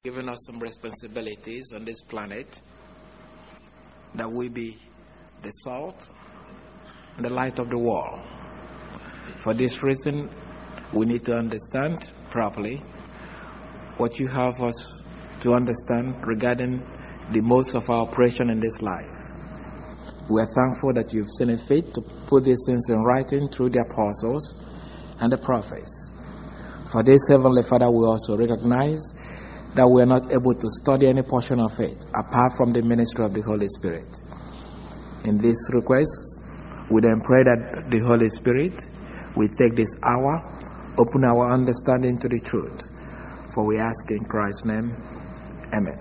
given us some responsibilities on this planet, that we be the salt and the light of the world. For this reason, we need to understand properly what you have us to understand regarding the modes of our operation in this life. We are thankful that you've seen it fit to put these things in writing through the apostles and the prophets. For this, Heavenly Father, we also recognize that we are not able to study any portion of it apart from the ministry of the Holy Spirit. In this request, we then pray that the Holy Spirit will take this hour, open our understanding to the truth. For we ask in Christ's name, amen.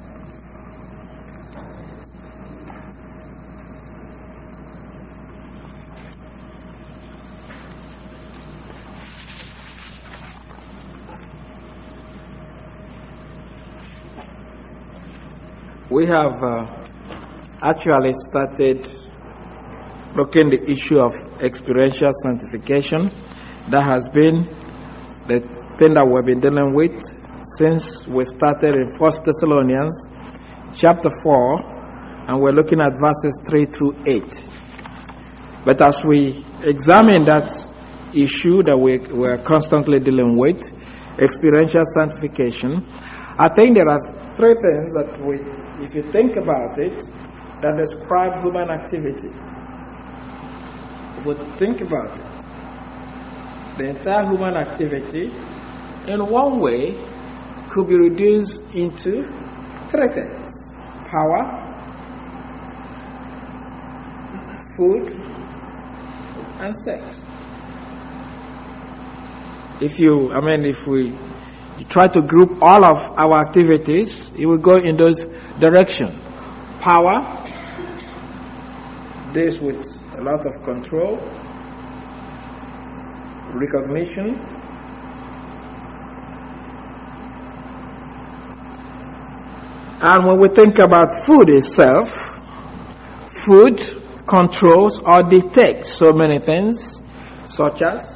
We have actually started looking at the issue of experiential sanctification. That has been the thing that we've been dealing with since we started in 1 Thessalonians chapter 4, and we're looking at verses 3 through 8. But as we examine that issue that we're constantly dealing with, experiential sanctification, I think there are three things that if you think about it, that describe human activity. If we think about it, the entire human activity, in one way, could be reduced into three things: power, food, and sex. If we try to group all of our activities, it will go in those directions. Power deals with a lot of control, recognition, and when we think about food itself, food controls or dictates so many things, such as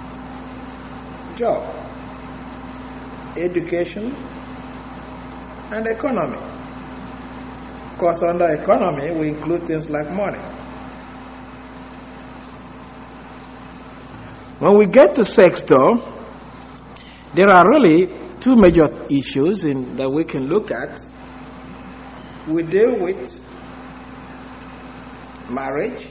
job, education, and economy. Of course, under economy, we include things like money. When we get to sex, though, there are really two major issues that we can look at. We deal with marriage,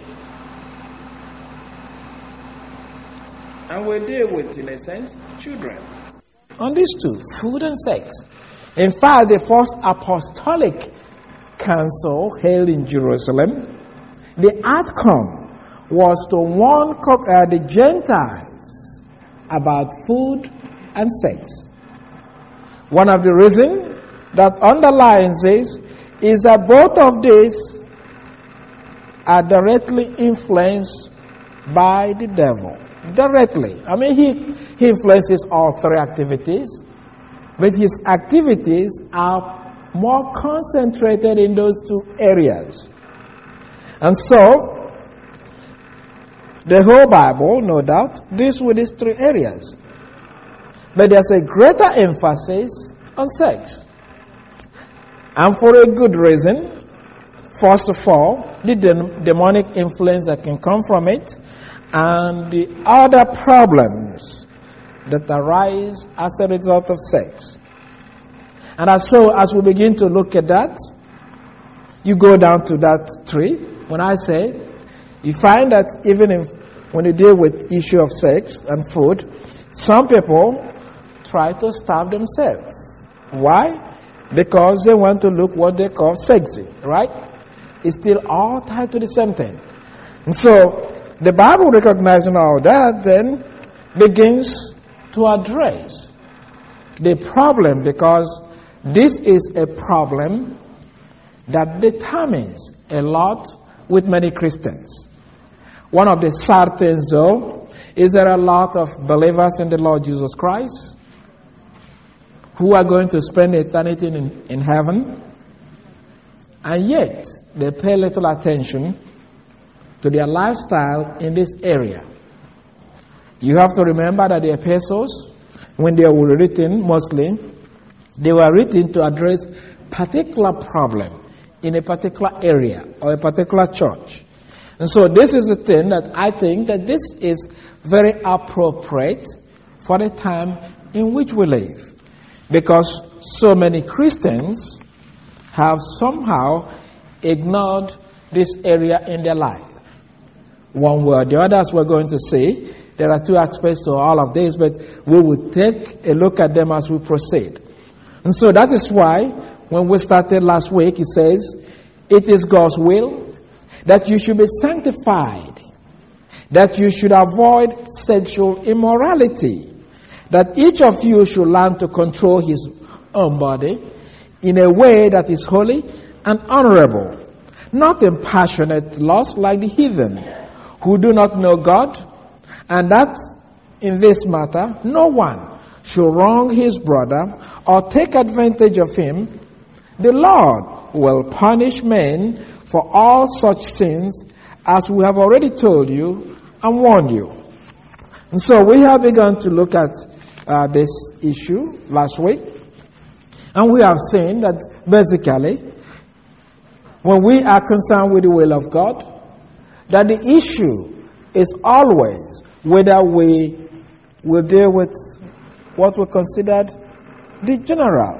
and we deal with, in a sense, children. On these two, food and sex. In fact, the first apostolic council held in Jerusalem, the outcome was to warn the Gentiles about food and sex. One of the reasons that underlines this is that both of these are directly influenced by the devil. Directly. He influences all three activities, but his activities are more concentrated in those two areas. And so, the whole Bible, no doubt, deals with these three areas. But there's a greater emphasis on sex. And for a good reason. First of all, the demonic influence that can come from it, and the other problems that arise as a result of sex. And as we begin to look at that, you go down to that tree. When I say, you find that even when you deal with issue of sex and food, some people try to starve themselves. Why? Because they want to look what they call sexy, right? It's still all tied to the same thing. And so, the Bible, recognizing all that, then begins to address the problem, because this is a problem that determines a lot with many Christians. One of the sad things, though, is there are a lot of believers in the Lord Jesus Christ who are going to spend eternity in heaven, and yet they pay little attention to their lifestyle in this area. You have to remember that the epistles, when they were written mostly, They were written to address particular problem in a particular area or a particular church. And so this is the thing that I think that this is very appropriate for the time in which we live. Because so many Christians have somehow ignored this area in their life. One way or the other, as we're going to see, there are two aspects to all of this, but we will take a look at them as we proceed. And so that is why, when we started last week, it says, it is God's will that you should be sanctified, that you should avoid sexual immorality, that each of you should learn to control his own body in a way that is holy and honorable, not in passionate lust like the heathen, who do not know God, and that in this matter no one should wrong his brother or take advantage of him. The Lord will punish men for all such sins, as we have already told you and warned you. And so we have begun to look at this issue last week, and we have seen that basically, when we are concerned with the will of God, that the issue is always whether we will deal with what we considered the general.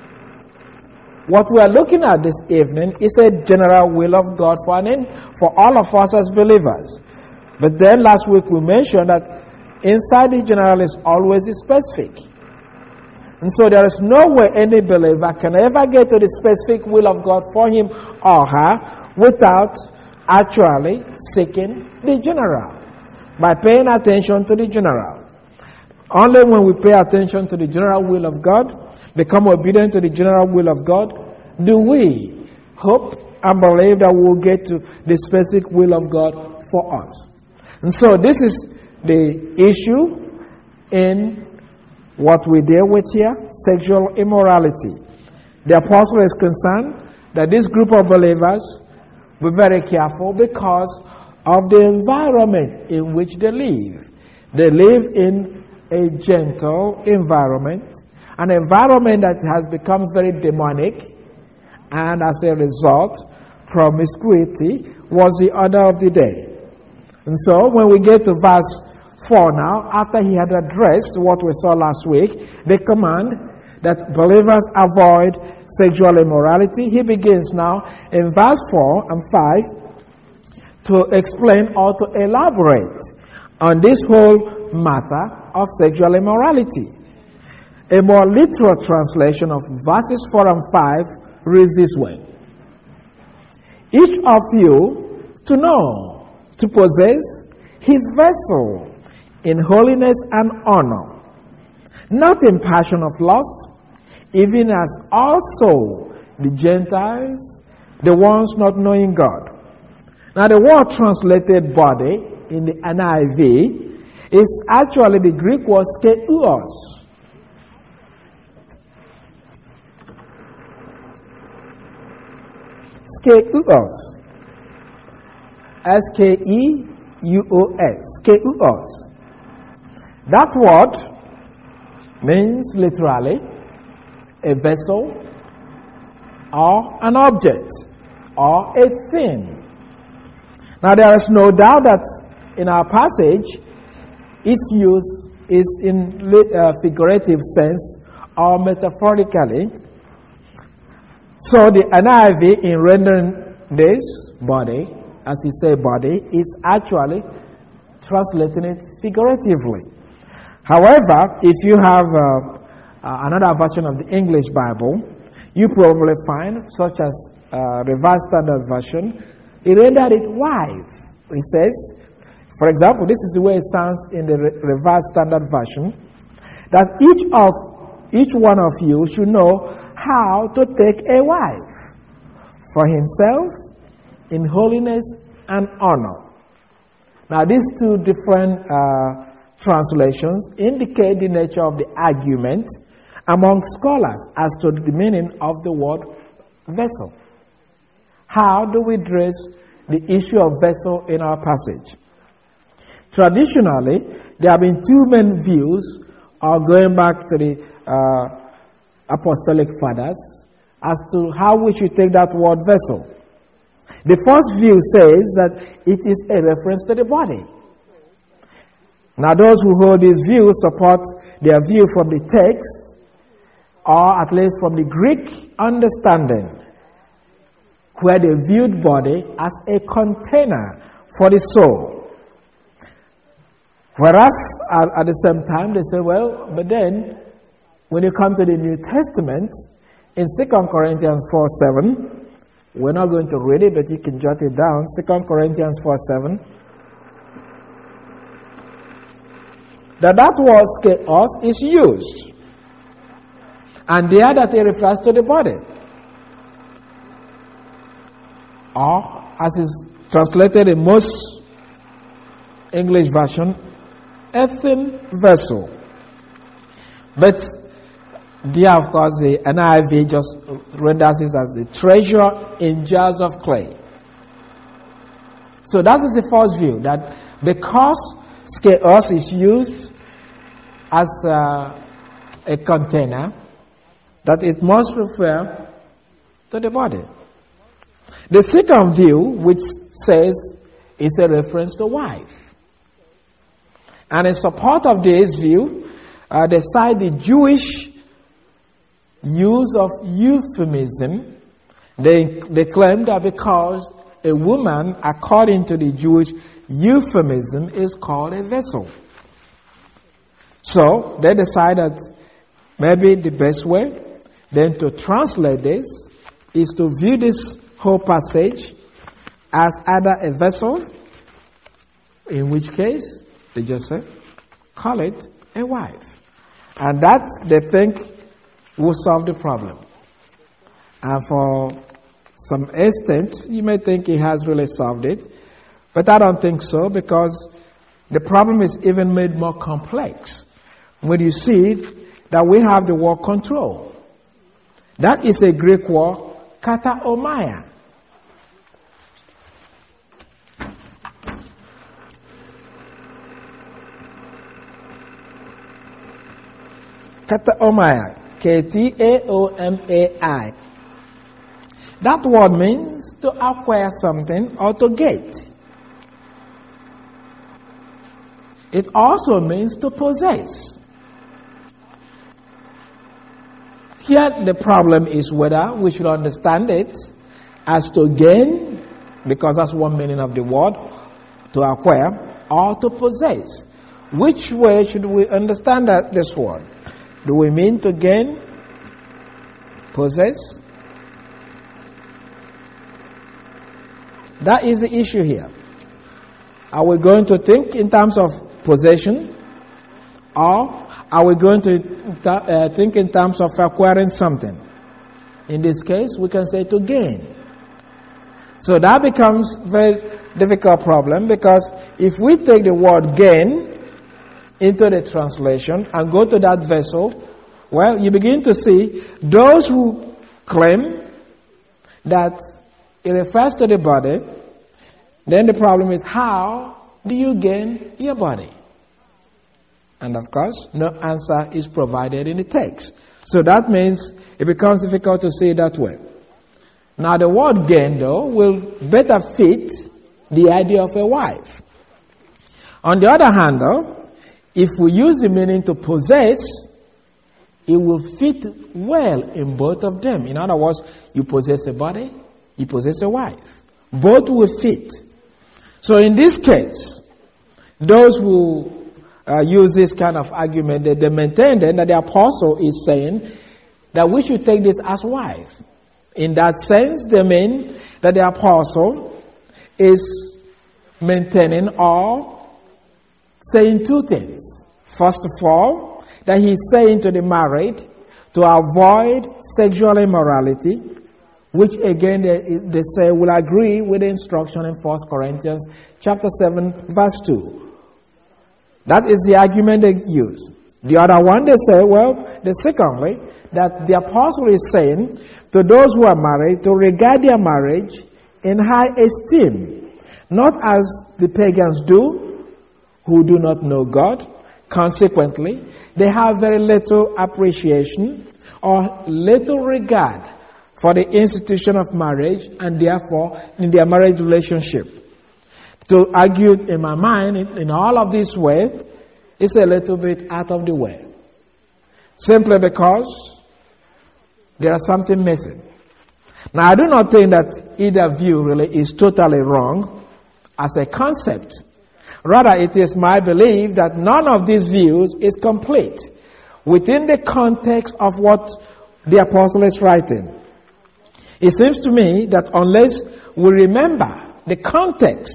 What we are looking at this evening is a general will of God for all of us as believers. But then last week we mentioned that inside the general is always the specific. And so there is no way any believer can ever get to the specific will of God for him or her without actually seeking the general, by paying attention to the general. Only when we pay attention to the general will of God, become obedient to the general will of God, do we hope and believe that we will get to the specific will of God for us. And so this is the issue in what we deal with here, sexual immorality. The apostle is concerned that this group of believers be very careful because of the environment in which they live. They live in a gentle environment, an environment that has become very demonic, and as a result, promiscuity was the order of the day. And so when we get to verse 4 now, after he had addressed what we saw last week, the command that believers avoid sexual immorality, he begins now in verse 4 and 5 to explain or to elaborate on this whole matter of sexual immorality. A more literal translation of verses 4 and 5 reads this way: each of you to know, to possess his vessel in holiness and honor, not in passion of lust, even as also the Gentiles, the ones not knowing God. Now the word translated body in the NIV is actually the Greek word skeuos. Skeuos. S-K-E-U-O-S. Skeuos. That word means literally a vessel or an object or a thing. Now there is no doubt that in our passage its use is in figurative sense or metaphorically. So the NIV in rendering this body, as he said body, is actually translating it figuratively. However, if you have another version of the English Bible, you probably find, such as Revised Standard Version, it rendered it wife. It says, for example, this is the way it sounds in the Revised Standard Version, that each one of you should know how to take a wife for himself in holiness and honor. Now, these two different translations indicate the nature of the argument among scholars as to the meaning of the word vessel. How do we address the issue of vessel in our passage? Traditionally, there have been two main views, going back to the apostolic fathers as to how we should take that word vessel. The first view says that it is a reference to the body. Now those who hold this view support their view from the text, or at least from the Greek understanding, where they viewed body as a container for the soul. Whereas at the same time they say, well, but then when you come to the New Testament, in 2 Corinthians 4:7, we're not going to read it, but you can jot it down. 2 Corinthians 4:7. That word skeos is used. And there that it refers to the body. Or, as is translated in most English version, earthen vessel. But there, of course, the NIV just renders it as the treasure in jars of clay. So that is the first view, that because skeos is used as a container, that it must refer to the body. The second view, which says it's a reference to wife. And in support of this view, they cite the Jewish use of euphemism. They claim that because a woman, according to the Jewish euphemism, is called a vessel. So they decide that maybe the best way then to translate this is to view this whole passage as either a vessel, in which case they just say, call it a wife. And that, they think, will solve the problem. And for some extent, you may think it has really solved it, but I don't think so, because the problem is even made more complex when you see that we have the word control. That is a Greek word, kataomia. Kataomia. K-T-A-O-M-A-I. That word means to acquire something or to get. It also means to possess. Here the problem is whether we should understand it as to gain, because that's one meaning of the word, to acquire, or to possess. Which way should we understand this word? Do we mean to gain, possess? That is the issue here. Are we going to think in terms of possession, or are we going to think in terms of acquiring something? In this case, we can say to gain. So that becomes a very difficult problem, because if we take the word gain into the translation and go to that vessel, well, you begin to see those who claim that it refers to the body. Then the problem is, how do you gain your body? And of course, no answer is provided in the text. So that means it becomes difficult to say it that way. Now the word gain, though, will better fit the idea of a wife. On the other hand, though, if we use the meaning to possess, it will fit well in both of them. In other words, you possess a body, you possess a wife. Both will fit. So in this case, those who use this kind of argument, they maintain then that the apostle is saying that we should take this as wife. In that sense, they mean that the apostle is maintaining or saying two things. First of all, that he's saying to the married to avoid sexual immorality, which again they say will agree with the instruction in 1 Corinthians chapter 7 verse 2. That is the argument they use. The other one, they say, secondly, that the apostle is saying to those who are married to regard their marriage in high esteem, not as the pagans do, who do not know God. Consequently, they have very little appreciation or little regard for the institution of marriage and therefore in their marriage relationship. To argue in my mind in all of this way is a little bit out of the way. Simply because there is something missing. Now, I do not think that either view really is totally wrong as a concept. Rather, it is my belief that none of these views is complete within the context of what the apostle is writing. It seems to me that unless we remember the context,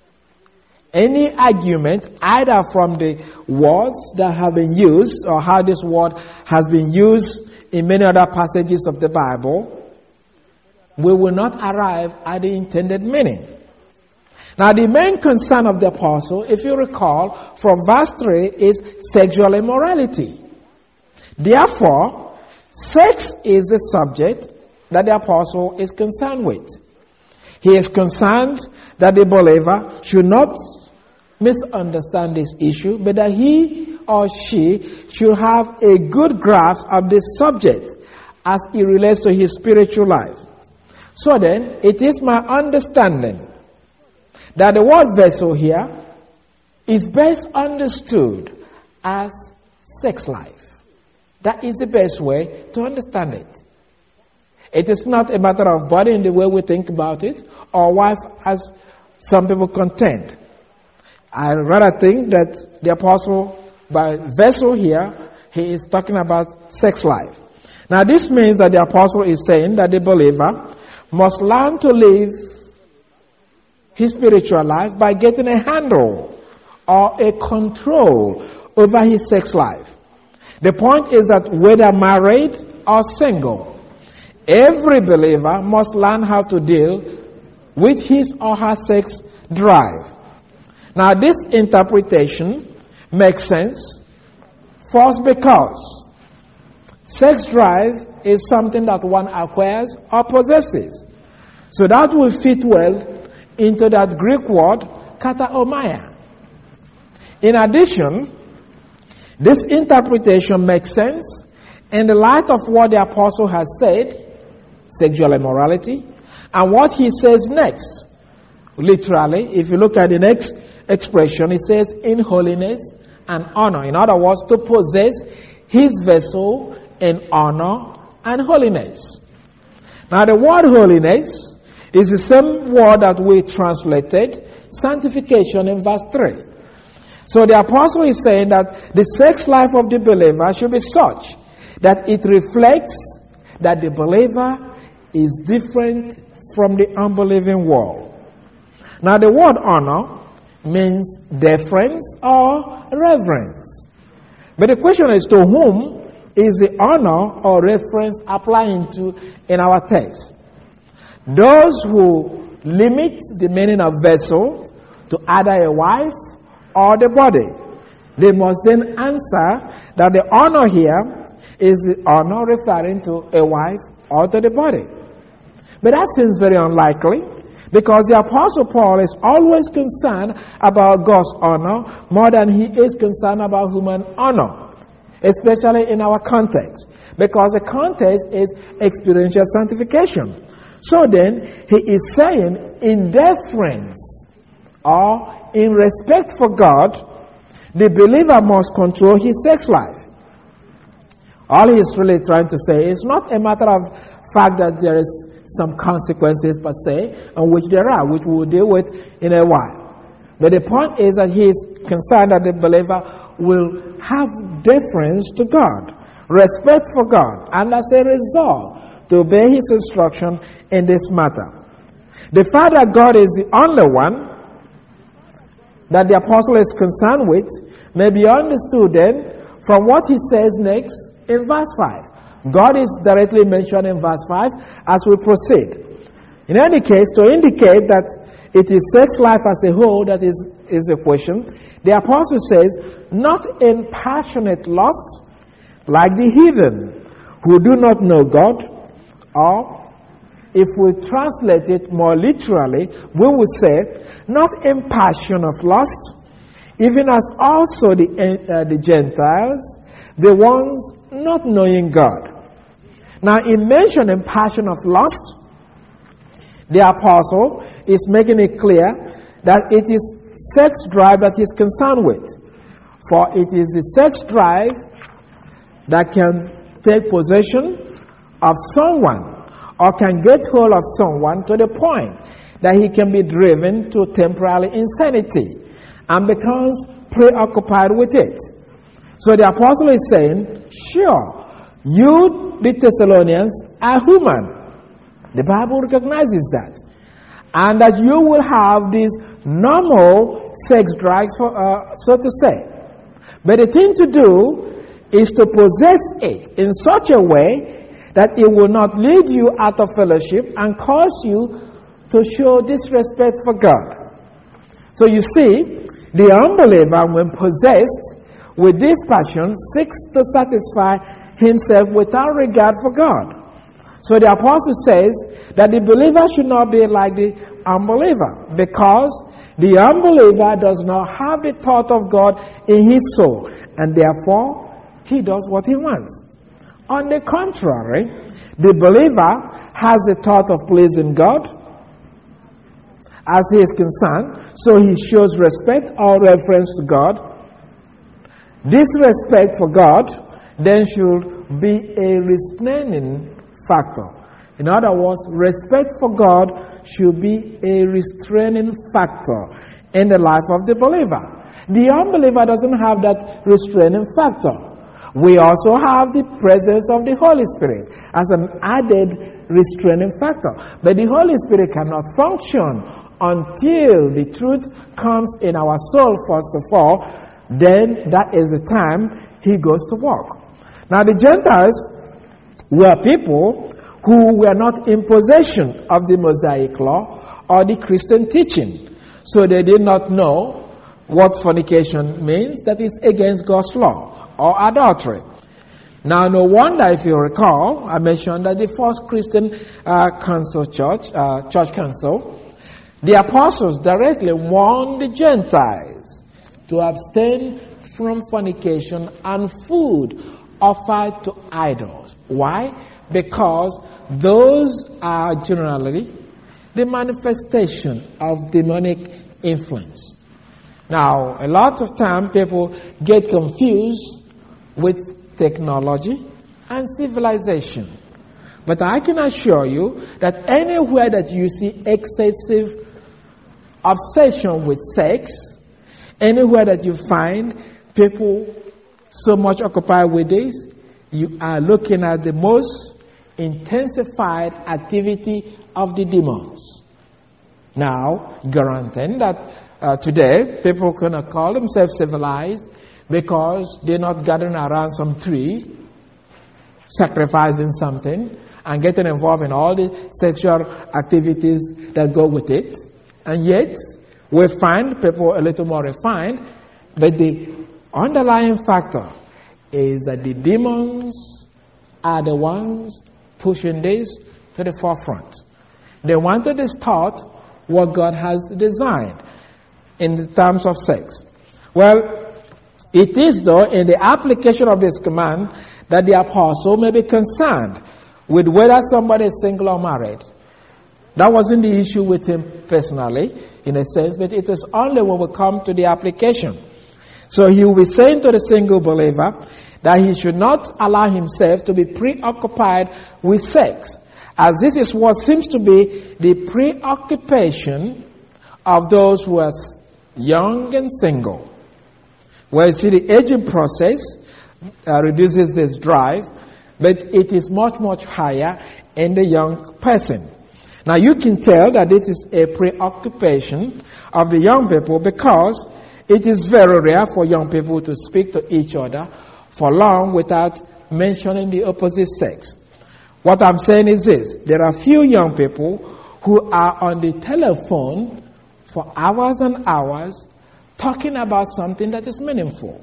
any argument, either from the words that have been used or how this word has been used in many other passages of the Bible, we will not arrive at the intended meaning. Now, the main concern of the apostle, if you recall, from verse 3 is sexual immorality. Therefore, sex is the subject that the apostle is concerned with. He is concerned that the believer should not misunderstand this issue, but that he or she should have a good grasp of this subject as it relates to his spiritual life. So then, it is my understanding that the word vessel here is best understood as sex life. That is the best way to understand it. It is not a matter of body in the way we think about it, or wife as some people contend. I rather think that the apostle, by vessel here, he is talking about sex life. Now this means that the apostle is saying that the believer must learn to live his spiritual life by getting a handle or a control over his sex life. The point is that whether married or single, every believer must learn how to deal with his or her sex drive. Now this interpretation makes sense, first because sex drive is something that one acquires or possesses. So that will fit well into that Greek word, kataomia. In addition, this interpretation makes sense in the light of what the apostle has said, sexual immorality, and what he says next. Literally, if you look at the next expression, it says in holiness and honor. In other words, to possess his vessel in honor and holiness. Now the word holiness is the same word that we translated sanctification in verse 3. So the apostle is saying that the sex life of the believer should be such that it reflects that the believer is different from the unbelieving world. Now the word honor means deference or reverence. But the question is, to whom is the honor or reference applying to in our text? Those who limit the meaning of vessel to either a wife or the body, they must then answer that the honor here is the honor referring to a wife or to the body. But that seems very unlikely, because the Apostle Paul is always concerned about God's honor more than he is concerned about human honor, especially in our context, because the context is experiential sanctification. So then, he is saying, in deference or in respect for God, the believer must control his sex life. All he is really trying to say is not a matter of fact that there is some consequences per se, and which there are, which we will deal with in a while. But the point is that he is concerned that the believer will have deference to God, respect for God, and as a result, to obey his instruction in this matter. The fact that God is the only one that the apostle is concerned with may be understood then from what he says next in verse 5. God is directly mentioned in verse 5 as we proceed. In any case, to indicate that it is sex life as a whole that is the question, the apostle says, not in passionate lust like the heathen who do not know God. Or, if we translate it more literally, we would say, not in passion of lust, even as also the Gentiles, the ones not knowing God. Now, in mentioning passion of lust, the apostle is making it clear that it is sex drive that he's concerned with. For it is the sex drive that can take possession of someone or can get hold of someone to the point that he can be driven to temporary insanity and becomes preoccupied with it. So the apostle is saying, sure, you, the Thessalonians, are human. The Bible recognizes that. And that you will have these normal sex drives, so to say. But the thing to do is to possess it in such a way that it will not lead you out of fellowship and cause you to show disrespect for God. So you see, the unbeliever, when possessed with this passion, seeks to satisfy himself without regard for God. So the apostle says that the believer should not be like the unbeliever, because the unbeliever does not have the thought of God in his soul, and therefore he does what he wants. On the contrary, the believer has the thought of pleasing God as he is concerned, so he shows respect or reverence to God. This respect for God then should be a restraining factor. In other words, respect for God should be a restraining factor in the life of the believer. The unbeliever doesn't have that restraining factor. We also have the presence of the Holy Spirit as an added restraining factor. But the Holy Spirit cannot function until the truth comes in our soul, first of all. Then that is the time he goes to work. Now the Gentiles were people who were not in possession of the Mosaic law or the Christian teaching. So they did not know what fornication means, that is against God's law, or adultery. Now, no wonder, if you recall, I mentioned that the first Christian church council, the apostles directly warned the Gentiles to abstain from fornication and food offered to idols. Why? Because those are generally the manifestation of demonic influence. Now, a lot of time people get confused with technology and civilization. But I can assure you that anywhere that you see excessive obsession with sex, anywhere that you find people so much occupied with this, you are looking at the most intensified activity of the demons. Now, granted that today people cannot call themselves civilized because they're not gathering around some tree, sacrificing something, and getting involved in all the sexual activities that go with it. And yet, we find people a little more refined, but the underlying factor is that the demons are the ones pushing this to the forefront. They want to distort what God has designed in terms of sex. Well, it is though in the application of this command that the apostle may be concerned with whether somebody is single or married. That wasn't the issue with him personally, in a sense, but it is only when we come to the application. So he will be saying to the single believer that he should not allow himself to be preoccupied with sex, as this is what seems to be the preoccupation of those who are young and single. Well, you see, the aging process reduces this drive, but it is much, much higher in the young person. Now, you can tell that this is a preoccupation of the young people because it is very rare for young people to speak to each other for long without mentioning the opposite sex. What I'm saying is this: there are few young people who are on the telephone for hours and hours talking about something that is meaningful.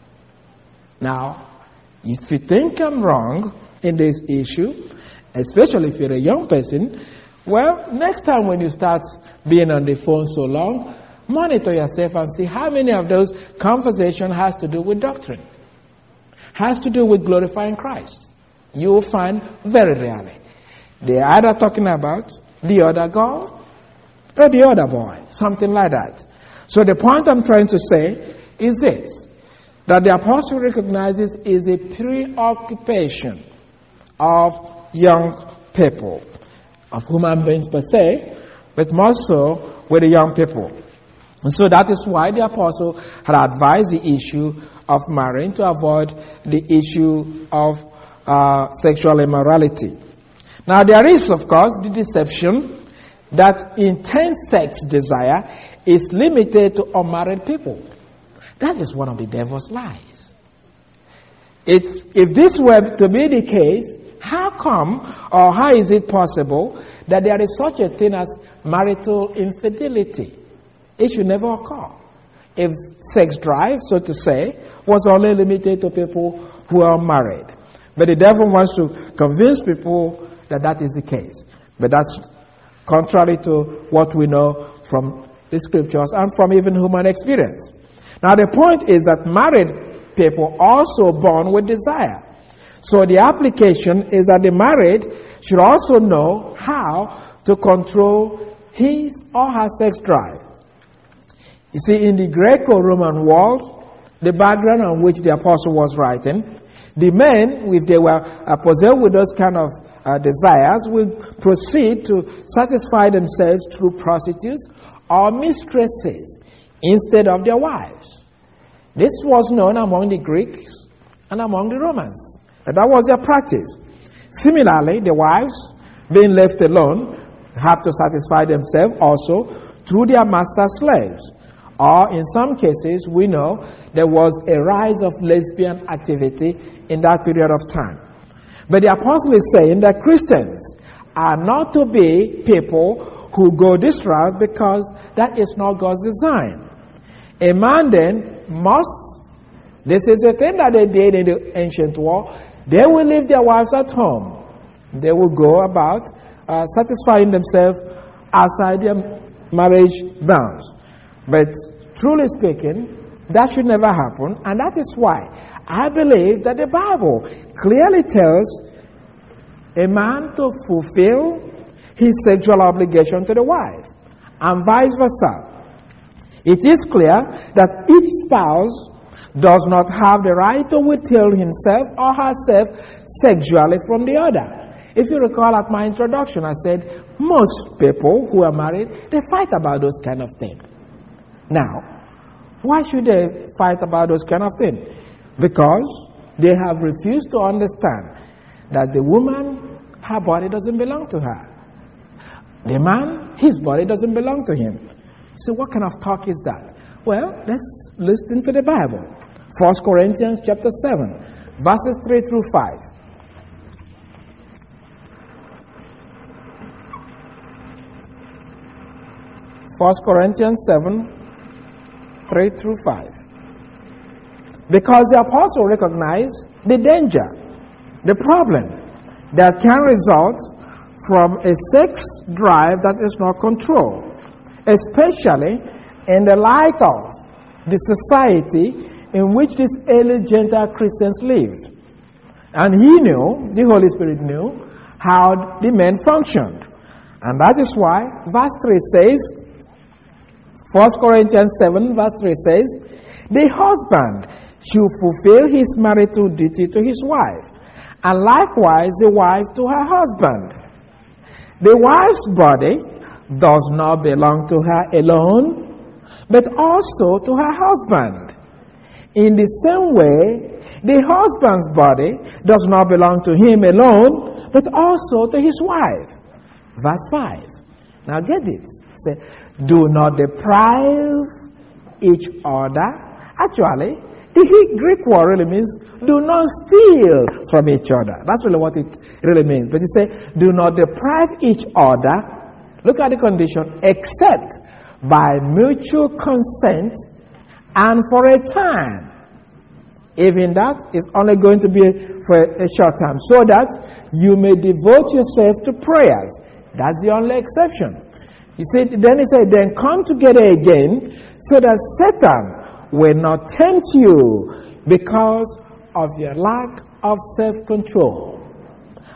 Now, if you think I'm wrong in this issue, especially if you're a young person, well, next time when you start being on the phone so long, monitor yourself and see how many of those conversations has to do with doctrine, has to do with glorifying Christ. you will find very rarely. They are either talking about the other girl or the other boy, something like that. So the point I'm trying to say is this, that the apostle recognizes is a preoccupation of young people, of human beings per se, but more so with the young people. And so that is why the apostle had advised the issue of marrying to avoid the issue of sexual immorality. Now there is, of course, the deception that intense sex desire is limited to unmarried people. That is one of the devil's lies. If this were to be the case, how come or how is it possible that there is such a thing as marital infidelity? It should never occur. If sex drive, so to say, was only limited to people who are married. But the devil wants to convince people that that is the case. But that's contrary to what we know from the scriptures and from even human experience. Now the point is that married people also born with desire. So the application is that the married should also know how to control his or her sex drive. You see, in the Greco-Roman world, the background on which the apostle was writing, the men, if they were possessed with those kind of desires, will proceed to satisfy themselves through prostitutes or mistresses instead of their wives. This was known among the Greeks and among the Romans. That was their practice. Similarly, the wives, being left alone, have to satisfy themselves also through their master slaves. Or in some cases, we know there was a rise of lesbian activity in that period of time. But the apostle is saying that Christians are not to be people who go this route because that is not God's design. A man then must, this is a thing that they did in the ancient world, they will leave their wives at home. They will go about satisfying themselves outside their marriage bounds. But truly speaking, that should never happen, and that is why I believe that the Bible clearly tells a man to fulfill his sexual obligation to the wife, and vice versa. It is clear that each spouse does not have the right to withhold himself or herself sexually from the other. If you recall at my introduction, I said most people who are married, they fight about those kind of things. Now, why should they fight about those kind of things? Because they have refused to understand that the woman, her body doesn't belong to her. The man, his body doesn't belong to him. So what kind of talk is that? Well, let's listen to the Bible. 1 Corinthians chapter 7, verses 3 through 5. 1 Corinthians 7, 3 through 5. Because the apostle recognized the danger, the problem that can result from a sex drive that is not controlled, especially in the light of the society in which these early Gentile Christians lived. And he knew, the Holy Spirit knew, how the men functioned. And that is why verse 3 says, 1 Corinthians 7 verse 3 says, the husband should fulfill his marital duty to his wife, and likewise the wife to her husband. The wife's body does not belong to her alone, but also to her husband. In the same way, the husband's body does not belong to him alone, but also to his wife. Verse 5. Now get it. Say, do not deprive each other. Actually, the Greek word really means do not steal from each other. That's really what it really means. But you say, do not deprive each other. Look at the condition, except by mutual consent and for a time. Even that is only going to be for a short time, so that you may devote yourself to prayers. That's the only exception. You see, then he said, then come together again, so that Satan will not tempt you because of your lack of self-control.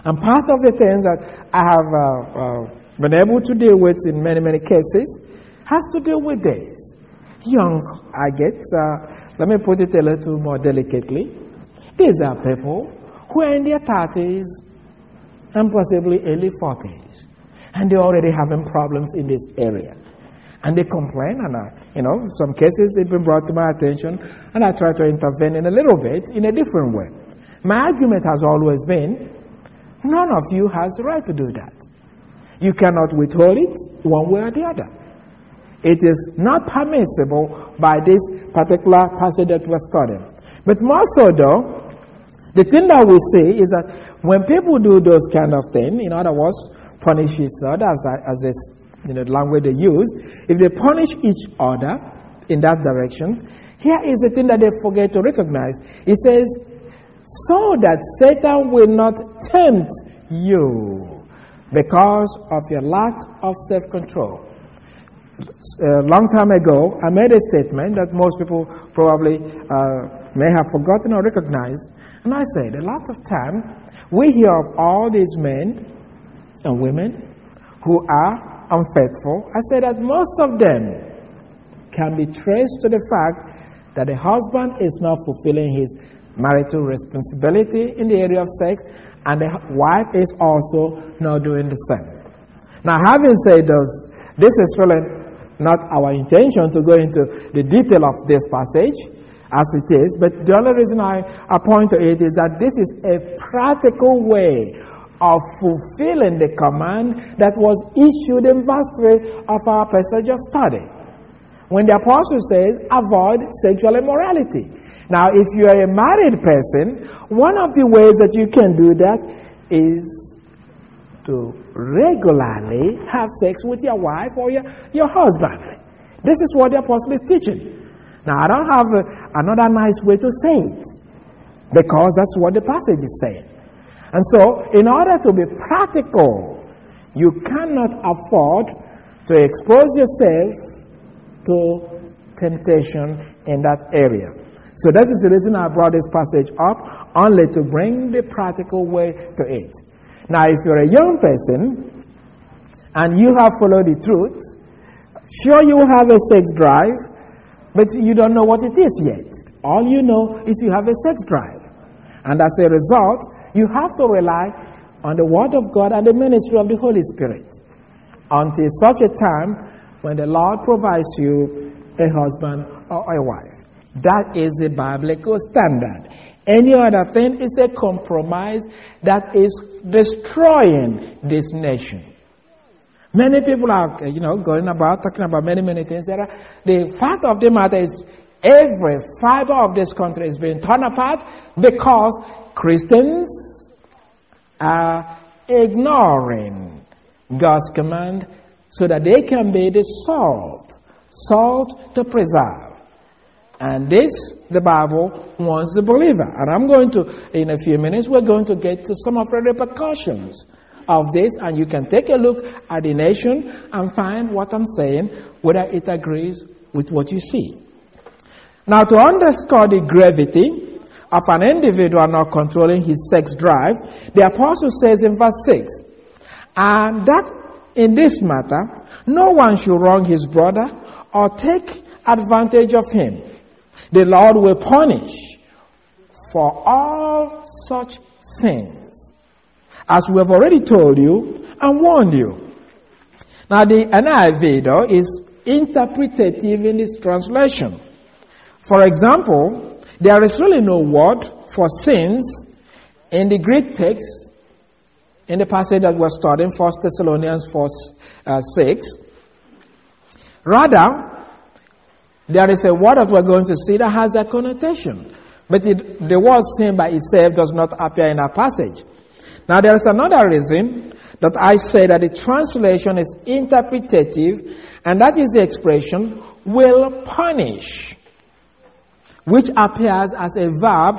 And part of the things that I have been able to deal with in many, many cases has to do with this. Young agates, let me put it a little more delicately. These are people who are in their 30s and possibly early 40s. And they're already having problems in this area. And they complain, and in some cases it's been brought to my attention, and I try to intervene in a little bit in a different way. My argument has always been, none of you has the right to do that. You cannot withhold it one way or the other. It is not permissible by this particular passage that we're studying. But more so though, the thing that we see is that when people do those kind of things, in other words, punish each other, as this the language they use, if they punish each other in that direction, here is the thing that they forget to recognize. It says, so that Satan will not tempt you because of your lack of self-control. A long time ago, I made a statement that most people probably may have forgotten or recognized. And I said, a lot of time, we hear of all these men and women who are unfaithful. I said that most of them can be traced to the fact that the husband is not fulfilling his marital responsibility in the area of sex, and the wife is also not doing the same. Now, having said this is really not our intention to go into the detail of this passage as it is, but the only reason I point to it is that this is a practical way of fulfilling the command that was issued in verse 3 of our passage of study. When the apostle says, avoid sexual immorality. Now, if you are a married person, one of the ways that you can do that is to regularly have sex with your wife or your husband. This is what the apostle is teaching. Now, I don't have another nice way to say it, because that's what the passage is saying. And so, in order to be practical, you cannot afford to expose yourself to temptation in that area. So that is the reason I brought this passage up, only to bring the practical way to it. Now, if you're a young person and you have followed the truth, sure you have a sex drive, but you don't know what it is yet. All you know is you have a sex drive. And as a result, you have to rely on the Word of God and the ministry of the Holy Spirit until such a time when the Lord provides you a husband or a wife. That is the biblical standard. Any other thing is a compromise that is destroying this nation. Many people are, going about, talking about many things. The fact of the matter is, every fiber of this country is being torn apart because Christians are ignoring God's command so that they can be the salt to preserve. And this, the Bible wants the believer. And I'm going to, in a few minutes, we're going to get to some of the repercussions of this, and you can take a look at the nation and find what I'm saying, whether it agrees with what you see. Now, to underscore the gravity of an individual not controlling his sex drive, the apostle says in verse 6, and that in this matter, no one should wrong his brother or take advantage of him. The Lord will punish for all such sins, as we have already told you and warned you. Now, the NIV, though, is interpretative in its translation. For example, there is really no word for sins in the Greek text in the passage that we're studying, 1 Thessalonians 4:6. Rather, there is a word that we're going to see that has that connotation. But the word sin by itself does not appear in our passage. Now, there is another reason that I say that the translation is interpretative, and that is the expression, will punish, which appears as a verb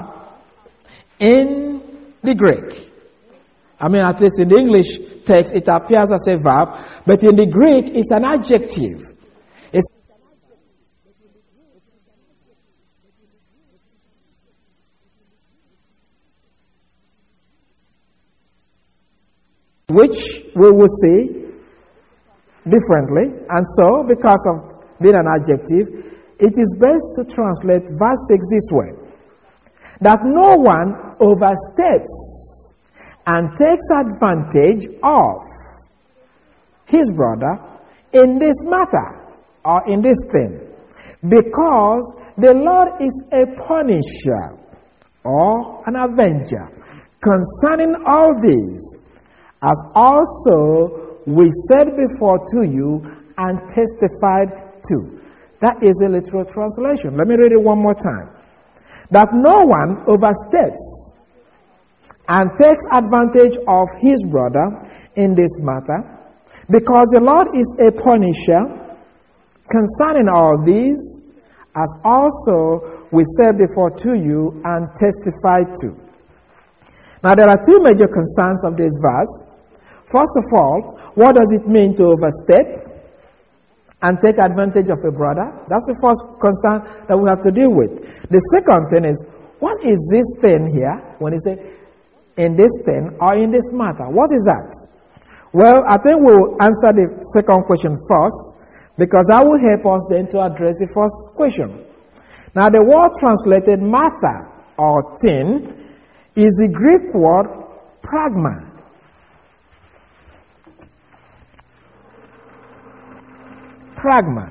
in the Greek. I mean, at least in the English text, it appears as a verb, but in the Greek, it's an adjective. which we will see differently. And so, because of being an adjective, it is best to translate verse 6 this way: that no one oversteps and takes advantage of his brother in this matter or in this thing, because the Lord is a punisher or an avenger concerning all these, as also we said before to you and testified to. That is a literal translation. Let me read it one more time. That no one oversteps and takes advantage of his brother in this matter, because the Lord is a punisher concerning all these, as also we said before to you and testified to. Now there are two major concerns of this verse. First of all, what does it mean to overstep and take advantage of a brother? That's the first concern that we have to deal with. The second thing is, what is this thing here? When he says, in this thing or in this matter, what is that? Well, I think we'll answer the second question first, because that will help us then to address the first question. Now, the word translated matter or thing is the Greek word pragma. Pragma.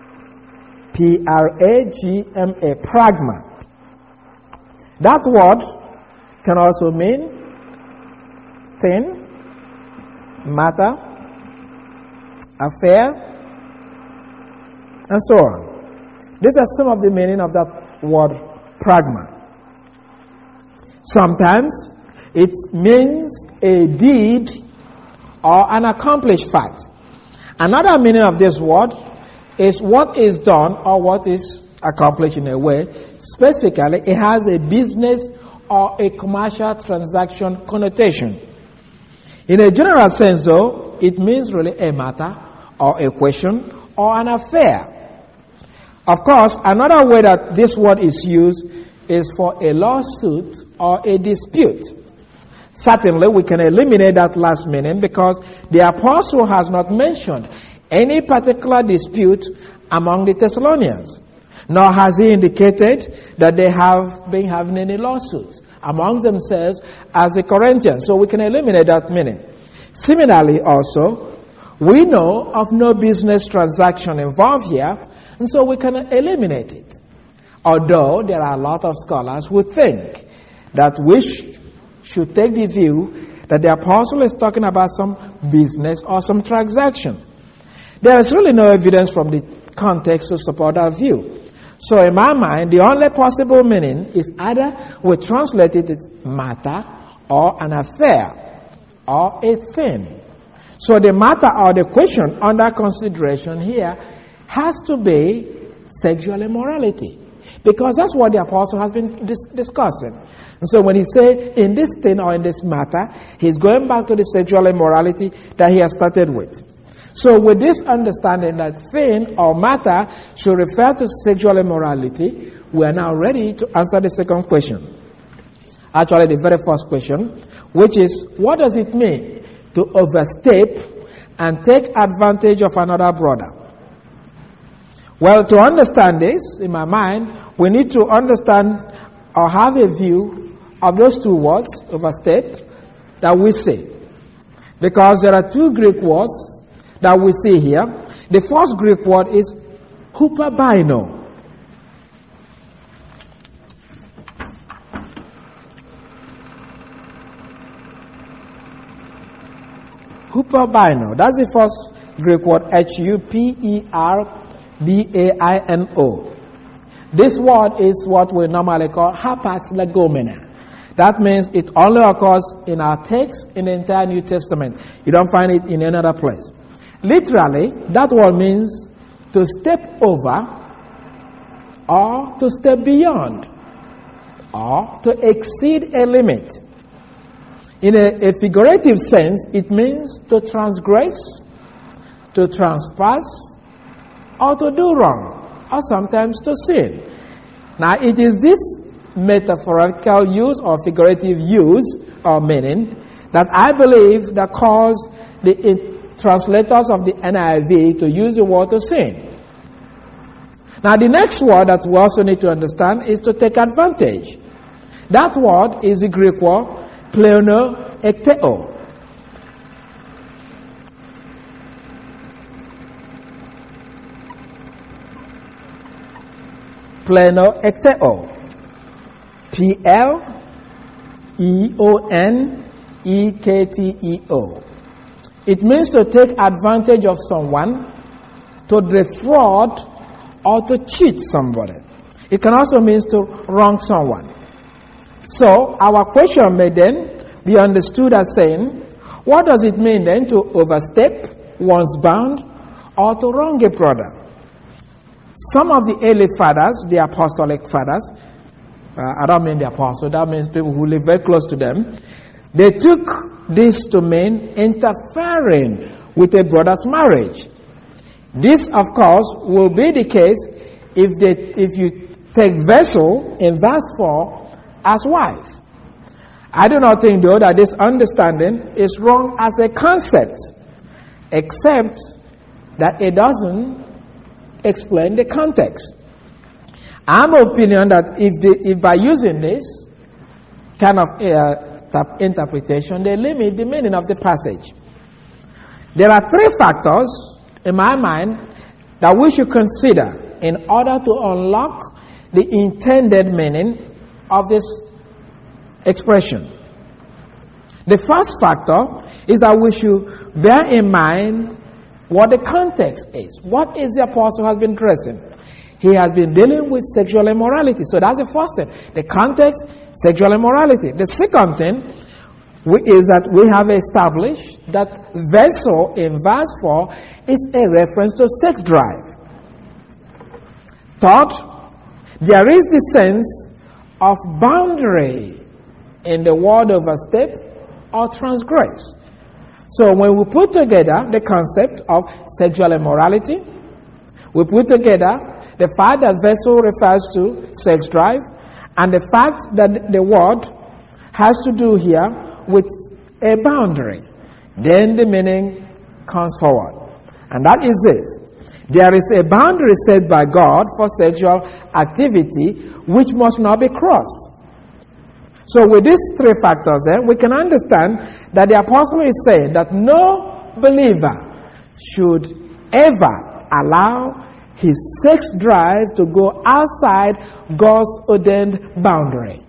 P-R-A-G-M-A. Pragma. That word can also mean thing, matter, affair, and so on. These are some of the meaning of that word pragma. Sometimes it means a deed or an accomplished fact. Another meaning of this word is what is done or what is accomplished in a way. Specifically, it has a business or a commercial transaction connotation. In a general sense, though, it means really a matter or a question or an affair. Of course, another way that this word is used is for a lawsuit or a dispute. Certainly, we can eliminate that last meaning, because the apostle has not mentioned any particular dispute among the Thessalonians, nor has he indicated that they have been having any lawsuits among themselves as the Corinthians. So we can eliminate that meaning. Similarly also, we know of no business transaction involved here, and so we can eliminate it. Although there are a lot of scholars who think that we should take the view that the apostle is talking about some business or some transaction. There is really no evidence from the context to support that view. So in my mind, the only possible meaning is either we translate it as matter or an affair or a thing. So the matter or the question under consideration here has to be sexual immorality, because that's what the apostle has been discussing. And so when he says in this thing or in this matter, he's going back to the sexual immorality that he has started with. So with this understanding that thing or matter should refer to sexual immorality, we are now ready to answer the second question. Actually, the very first question, which is, what does it mean to overstep and take advantage of another brother? Well, to understand this, in my mind, we need to understand or have a view of those two words, overstep, that we see. Because there are two Greek words that we see here. The first Greek word is hupabaino. Hupabaino. That's the first Greek word, Huperbaino. This word is what we normally call hapax legomena. That means it only occurs in our text in the entire New Testament. You don't find it in any other place. Literally, that word means to step over or to step beyond or to exceed a limit. In a figurative sense, it means to transgress, to trespass, or to do wrong, or sometimes to sin. Now, it is this metaphorical use or figurative use or meaning that I believe that caused the translators of the NIV to use the word to sin. Now the next word that we also need to understand is to take advantage. That word is the Greek word pleno ekteo. Pleno ekteo. P-L-E-O-N-E-K-T-E-O. It means to take advantage of someone, to defraud, or to cheat somebody. It can also mean to wrong someone. So, our question may then be understood as saying, what does it mean then to overstep one's bound or to wrong a brother? Some of the early fathers, the apostolic fathers, I don't mean the apostle, that means people who live very close to them, they took this to mean interfering with a brother's marriage. This, of course, will be the case if you take vessel in verse 4 as wife. I do not think, though, that this understanding is wrong as a concept, except that it doesn't explain the context. I'm of opinion that if by using this kind of interpretation, they limit the meaning of the passage. There are three factors, in my mind, that we should consider in order to unlock the intended meaning of this expression. The first factor is that we should bear in mind what the context is. What is the apostle has been addressing? He has been dealing with sexual immorality. So that's the first thing. The context, sexual immorality. The second thing is that we have established that vessel in verse 4 is a reference to sex drive. Third, there is the sense of boundary in the word overstep or transgress. So when we put together the concept of sexual immorality, we put together the fact that vessel refers to sex drive, and the fact that the word has to do here with a boundary, then the meaning comes forward. And that is this. There is a boundary set by God for sexual activity which must not be crossed. So with these three factors, we can understand that the apostle is saying that no believer should ever allow his sex drive to go outside God's ordained boundary.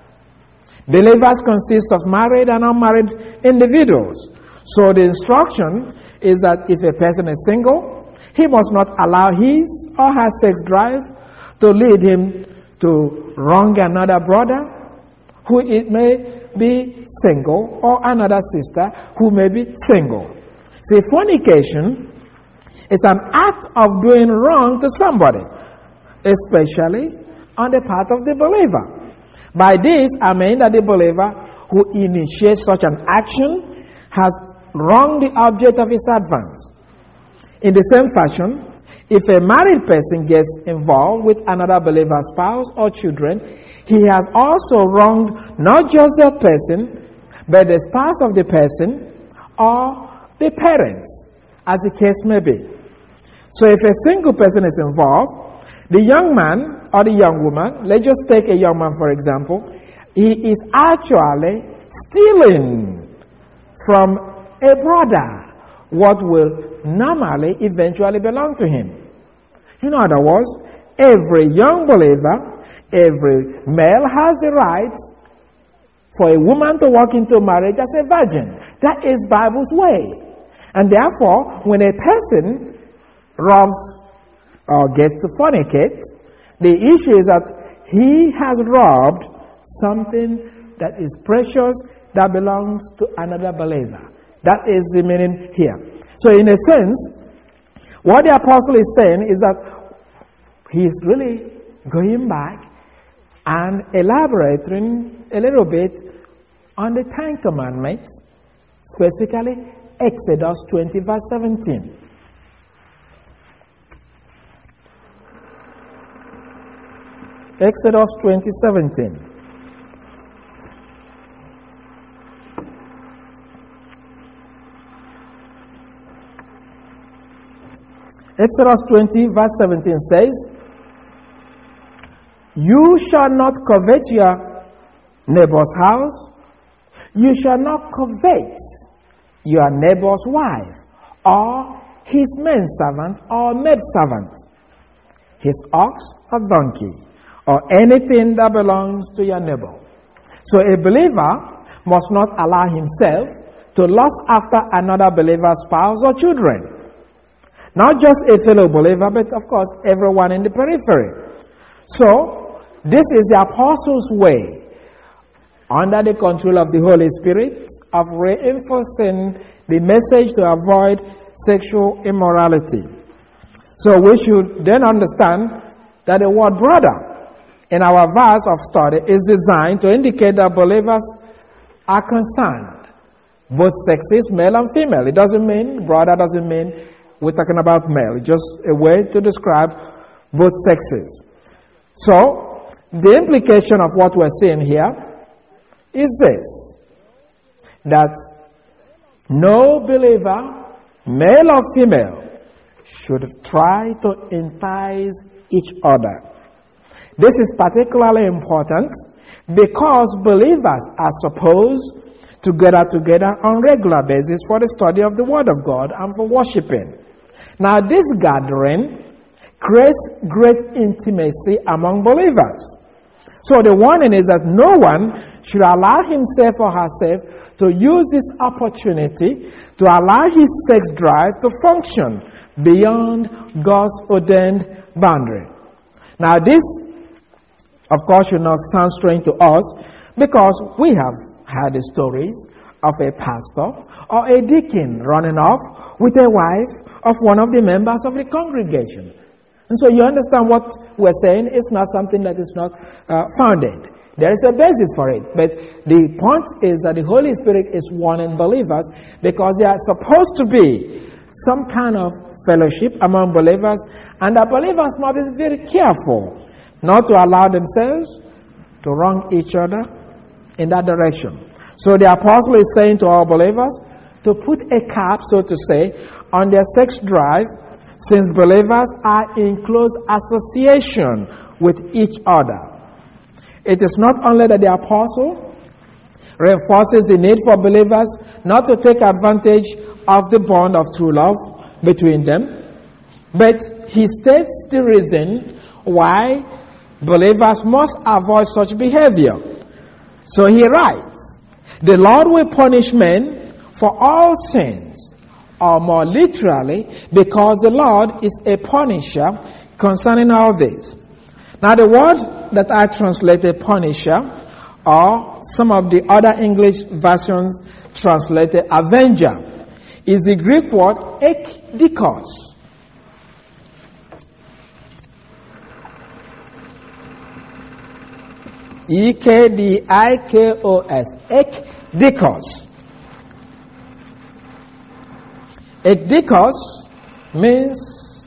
Believers consist of married and unmarried individuals. So the instruction is that if a person is single, he must not allow his or her sex drive to lead him to wrong another brother who it may be single, or another sister who may be single. See, fornication is an act of doing wrong to somebody, especially on the part of the believer. By this, I mean that the believer who initiates such an action has wronged the object of his advance. In the same fashion, if a married person gets involved with another believer's spouse or children, he has also wronged not just that person, but the spouse of the person or the parents, as the case may be. So if a single person is involved, the young man or the young woman, let's just take a young man for example, he is actually stealing from a brother what will normally eventually belong to him. In other words, every young believer, every male has the right for a woman to walk into marriage as a virgin. That is Bible's way. And therefore, when a person robs or gets to fornicate, the issue is that he has robbed something that is precious that belongs to another believer. That is the meaning here. So in a sense, what the apostle is saying is that he is really going back and elaborating a little bit on the Ten Commandments, specifically Exodus 20 verse 17. Exodus 20:17. Exodus 20 verse 17 says, "You shall not covet your neighbor's house. You shall not covet your neighbor's wife, or his manservant or maidservant, his ox or donkey, or anything that belongs to your neighbor." So a believer must not allow himself to lust after another believer's spouse or children. Not just a fellow believer, but of course everyone in the periphery. So, this is the apostles' way, under the control of the Holy Spirit, of reinforcing the message to avoid sexual immorality. So we should then understand that the word brother in our verse of study is designed to indicate that believers are concerned, both sexes, male and female. It doesn't mean, brother doesn't mean we're talking about male. It's just a way to describe both sexes. So, the implication of what we're saying here is this: that no believer, male or female, should try to entice each other. This is particularly important because believers are supposed to gather together on a regular basis for the study of the Word of God and for worshiping. Now, this gathering creates great intimacy among believers. So the warning is that no one should allow himself or herself to use this opportunity to allow his sex drive to function beyond God's ordained boundary. Now, this, of course, should not sound strange to us because we have heard the stories of a pastor or a deacon running off with a wife of one of the members of the congregation. And so you understand what we're saying is not something that is not founded. There is a basis for it. But the point is that the Holy Spirit is warning believers because there are supposed to be some kind of fellowship among believers, and the believers must be very careful not to allow themselves to wrong each other in that direction. So the apostle is saying to all believers to put a cap, so to say, on their sex drive, since believers are in close association with each other. It is not only that the apostle reinforces the need for believers not to take advantage of the bond of true love between them, but he states the reason why believers must avoid such behavior. So he writes, "The Lord will punish men for all sins," or more literally, because the Lord is a punisher concerning all this. Now the word that I translated punisher, or some of the other English versions translated avenger, is the Greek word ekdikos. E-K-D-I-K-O-S. Ekdikos. Ekdikos means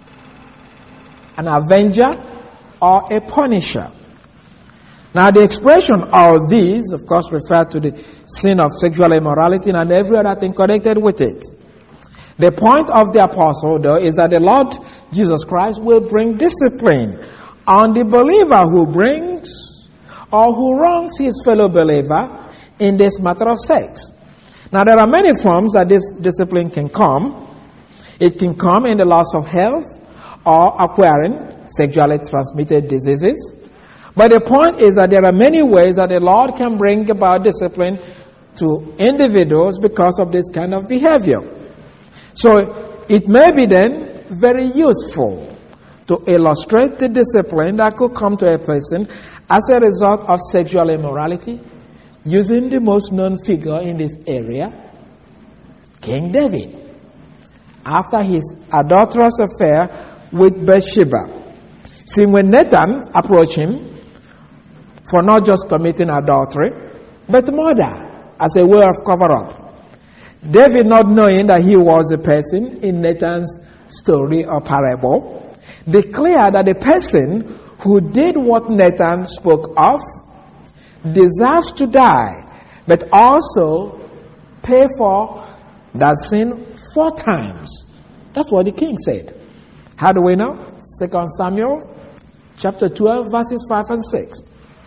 an avenger or a punisher. Now the expression all these, of course, refer to the sin of sexual immorality and every other thing connected with it. The point of the apostle, though, is that the Lord Jesus Christ will bring discipline on the believer who brings or who wrongs his fellow believer in this matter of sex. Now there are many forms that this discipline can come. It can come in the loss of health or acquiring sexually transmitted diseases. But the point is that there are many ways that the Lord can bring about discipline to individuals because of this kind of behavior. So it may be then very useful to illustrate the discipline that could come to a person as a result of sexual immorality using the most known figure in this area, King David, after his adulterous affair with Bathsheba. See, when Nathan approached him for not just committing adultery, but murder as a way of cover-up, David, not knowing that he was a person in Nathan's story or parable, declared that the person who did what Nathan spoke of deserves to die, but also pay for that sin 4 times. That's what the king said. How do we know? 2 Samuel chapter 12, verses 5 and 6.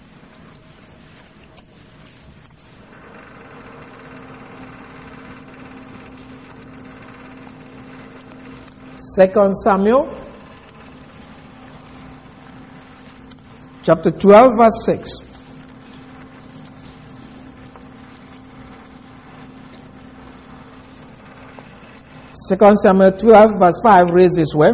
Second Samuel chapter 12, verse 6. Second Samuel 12, verse 5 reads this way.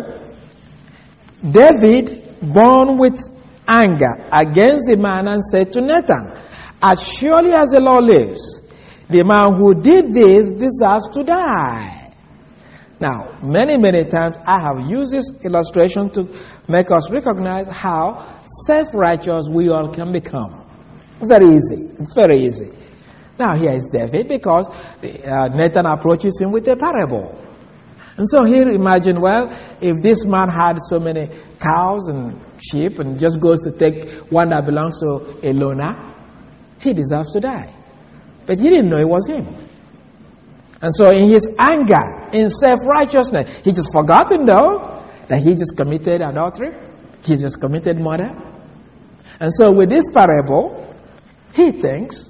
David burned with anger against the man and said to Nathan, as surely as the Lord lives, the man who did this deserves to die. Now, many times I have used this illustration to make us recognize how self-righteous we all can become. Very easy. Now, here is David because Nathan approaches him with a parable. And so here imagine, well, if this man had so many cows and sheep and just goes to take one that belongs to a loner, he deserves to die. But he didn't know it was him. And so in his anger, in self-righteousness, he just forgotten though that he just committed adultery. He just committed murder. And so with this parable, he thinks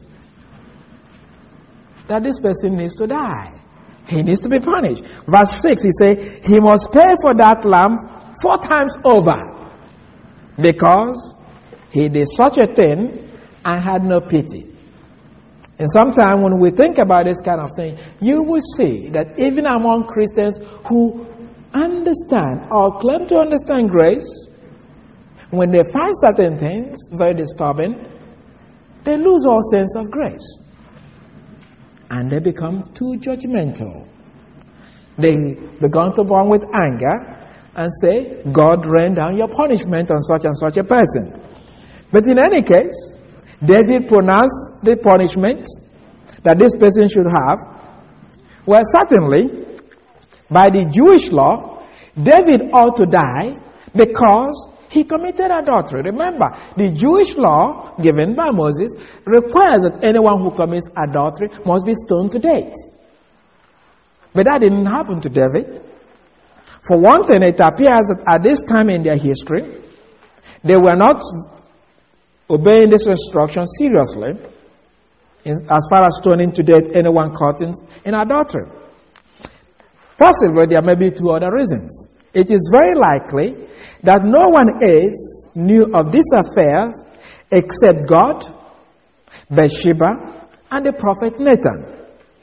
that this person needs to die. He needs to be punished. Verse 6, he says, he must pay for that lamb 4 times over because he did such a thing and had no pity. And sometimes when we think about this kind of thing, you will see that even among Christians who understand or claim to understand grace, when they find certain things very disturbing, they lose all sense of grace. And they become too judgmental. They begin to burn with anger and say, God rain down your punishment on such and such a person. But in any case, David pronounced the punishment that this person should have. Well, certainly, by the Jewish law, David ought to die because he committed adultery. Remember, the Jewish law given by Moses requires that anyone who commits adultery must be stoned to death. But that didn't happen to David. For one thing, it appears that at this time in their history, they were not obeying this instruction seriously as far as stoning to death anyone caught in adultery. Possibly, there may be 2 other reasons. It is very likely that no one else knew of this affair except God, Bathsheba, and the prophet Nathan.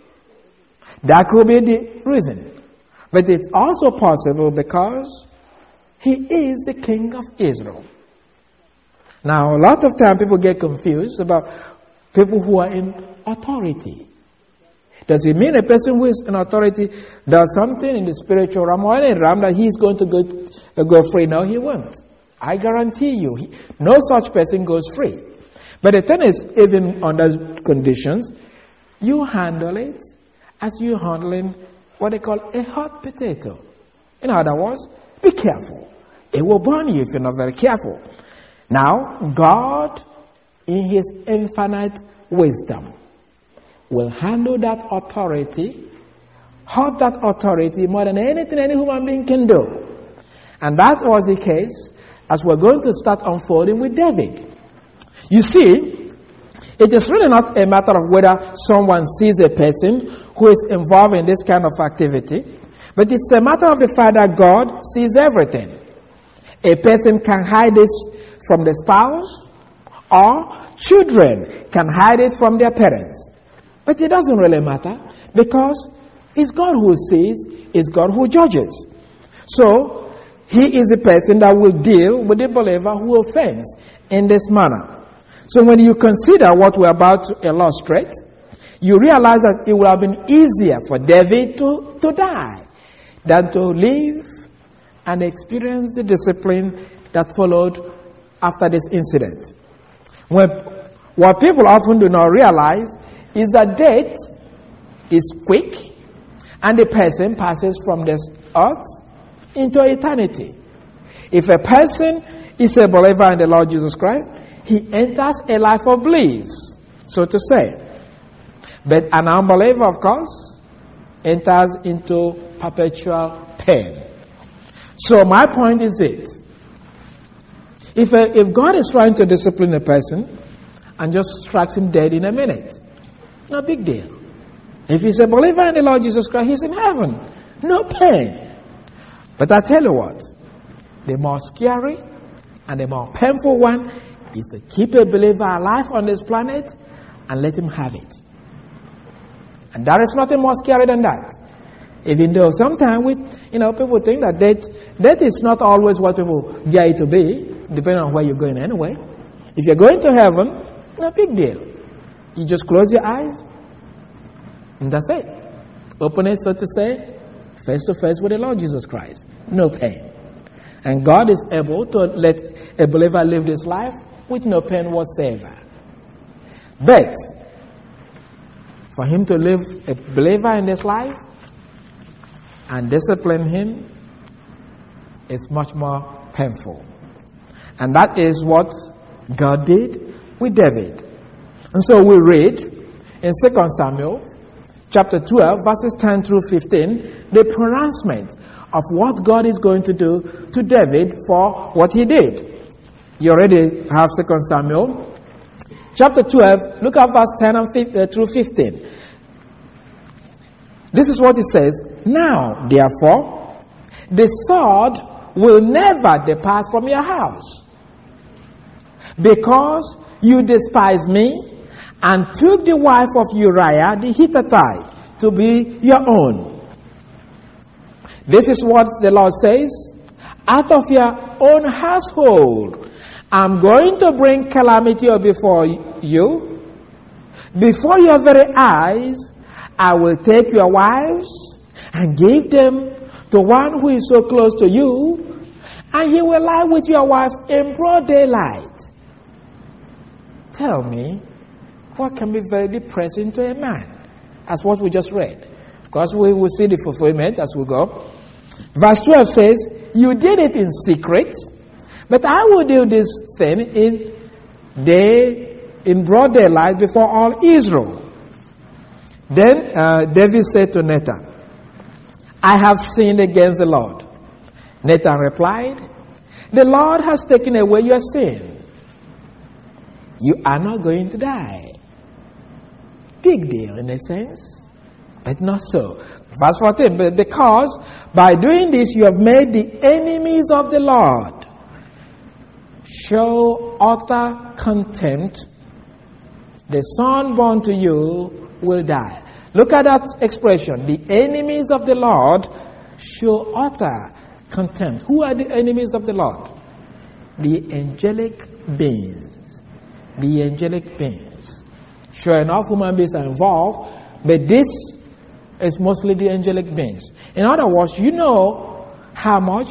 That could be the reason. But it's also possible because he is the king of Israel. Now, a lot of time people get confused about people who are in authority. Does it mean a person who is in authority does something in the spiritual realm or any realm that he's going to go free? No, he won't. I guarantee you, no such person goes free. But the thing is, even under conditions, you handle it as you're handling what they call a hot potato. In other words, be careful. It will burn you if you're not very careful. Now, God, in His infinite wisdom, will handle that authority, hold that authority more than anything any human being can do. And that was the case as we're going to start unfolding with David. You see, it is really not a matter of whether someone sees a person who is involved in this kind of activity, but it's a matter of the fact that God sees everything. A person can hide this from the spouse, or children can hide it from their parents. But it doesn't really matter because it's God who sees, it's God who judges. So, He is the person that will deal with the believer who offends in this manner. So when you consider what we're about to illustrate, you realize that it would have been easier for David to die than to live and experience the discipline that followed after this incident. What people often do not realize is that death is quick and the person passes from this earth into eternity. If a person is a believer in the Lord Jesus Christ, he enters a life of bliss, so to say. But an unbeliever, of course, enters into perpetual pain. So my point is this. If God is trying to discipline a person and just strikes him dead in a minute, no big deal. If he's a believer in the Lord Jesus Christ, he's in heaven. No pain. But I tell you what, the more scary and the more painful one is to keep a believer alive on this planet and let him have it. And there is nothing more scary than that. Even though sometimes people think that death is not always what people get it to be, depending on where you're going anyway. If you're going to heaven, no big deal. You just close your eyes, and that's it. Open it, so to say, face to face with the Lord Jesus Christ. No pain. And God is able to let a believer live this life with no pain whatsoever. But for him to live a believer in this life and discipline him is much more painful. And that is what God did with David. And so we read in 2 Samuel chapter 12, verses 10 through 15, the pronouncement of what God is going to do to David for what he did. You already have 2 Samuel chapter 12, look at verse 10 through 15. This is what it says. Now, therefore, the sword will never depart from your house, because you despised me and took the wife of Uriah the Hittite to be your own. This is what the Lord says. Out of your own household, I'm going to bring calamity before you. Before your very eyes, I will take your wives and give them to one who is so close to you, and he will lie with your wives in broad daylight. Tell me, what can be very depressing to a man? As what we just read. Of course, we will see the fulfillment as we go. Verse 12 says, you did it in secret, but I will do this thing in broad daylight before all Israel. Then David said to Nathan, I have sinned against the Lord. Nathan replied, the Lord has taken away your sin. You are not going to die. Big deal in a sense, but not so. Verse 14, but because by doing this you have made the enemies of the Lord show utter contempt, the son born to you will die. Look at that expression. The enemies of the Lord show utter contempt. Who are the enemies of the Lord? The angelic beings. The angelic beings. Sure enough, human beings are involved, but this is mostly the angelic beings. In other words, you know how much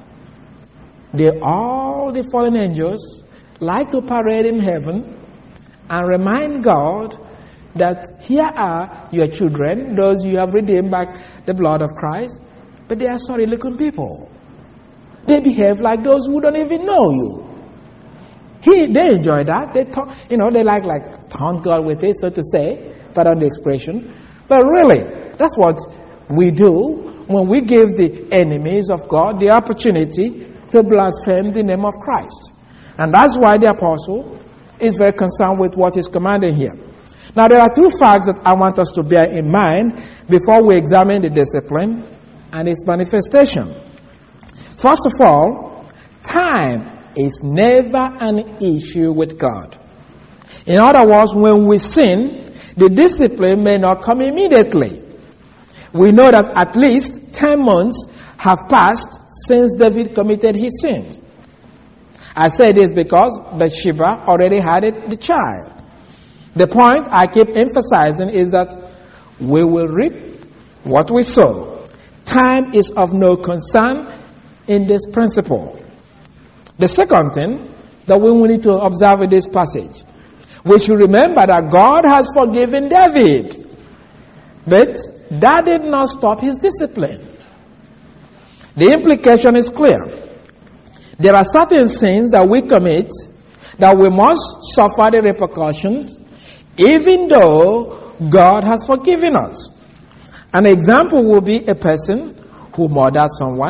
all the fallen angels like to parade in heaven and remind God that here are your children, those you have redeemed by the blood of Christ, but they are sorry looking people. They behave like those who don't even know you. They enjoy that. They talk, they like taunt God with it, so to say, pardon the expression. But really, that's what we do when we give the enemies of God the opportunity to blaspheme the name of Christ. And that's why the apostle is very concerned with what is commanded here. Now, there are two facts that I want us to bear in mind before we examine the discipline and its manifestation. First of all, time is never an issue with God. In other words, when we sin, the discipline may not come immediately. We know that at least 10 months have passed since David committed his sin. I say this because Bathsheba already had the child. The point I keep emphasizing is that we will reap what we sow. Time is of no concern in this principle. The second thing that we need to observe in this passage, we should remember that God has forgiven David, but that did not stop his discipline. The implication is clear. There are certain sins that we commit that we must suffer the repercussions even though God has forgiven us. An example will be a person who murdered someone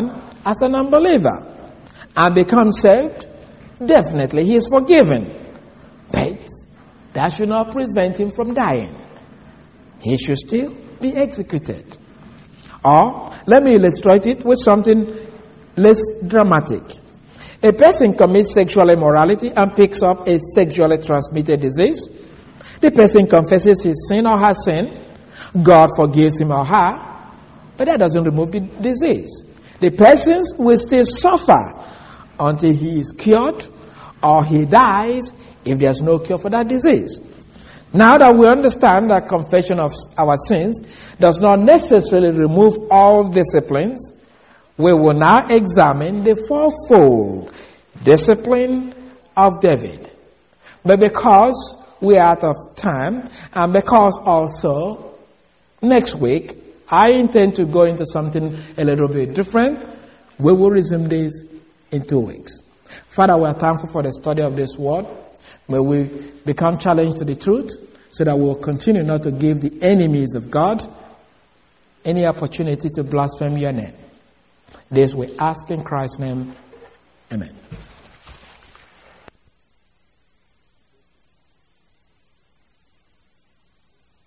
as an unbeliever and becomes saved, definitely he is forgiven. But that should not prevent him from dying. He should still be executed. Or, let me illustrate it with something less dramatic. A person commits sexual immorality and picks up a sexually transmitted disease. The person confesses his sin or her sin. God forgives him or her, but that doesn't remove the disease. The person will still suffer until he is cured or he dies if there's no cure for that disease. Now that we understand that confession of our sins does not necessarily remove all disciplines, we will now examine the fourfold discipline of David. But because we are out of time, and because also next week I intend to go into something a little bit different, we will resume this in 2 weeks. Father, we are thankful for the study of this word. May we become challenged to the truth so that we will continue not to give the enemies of God any opportunity to blaspheme your name. This we ask in Christ's name. Amen.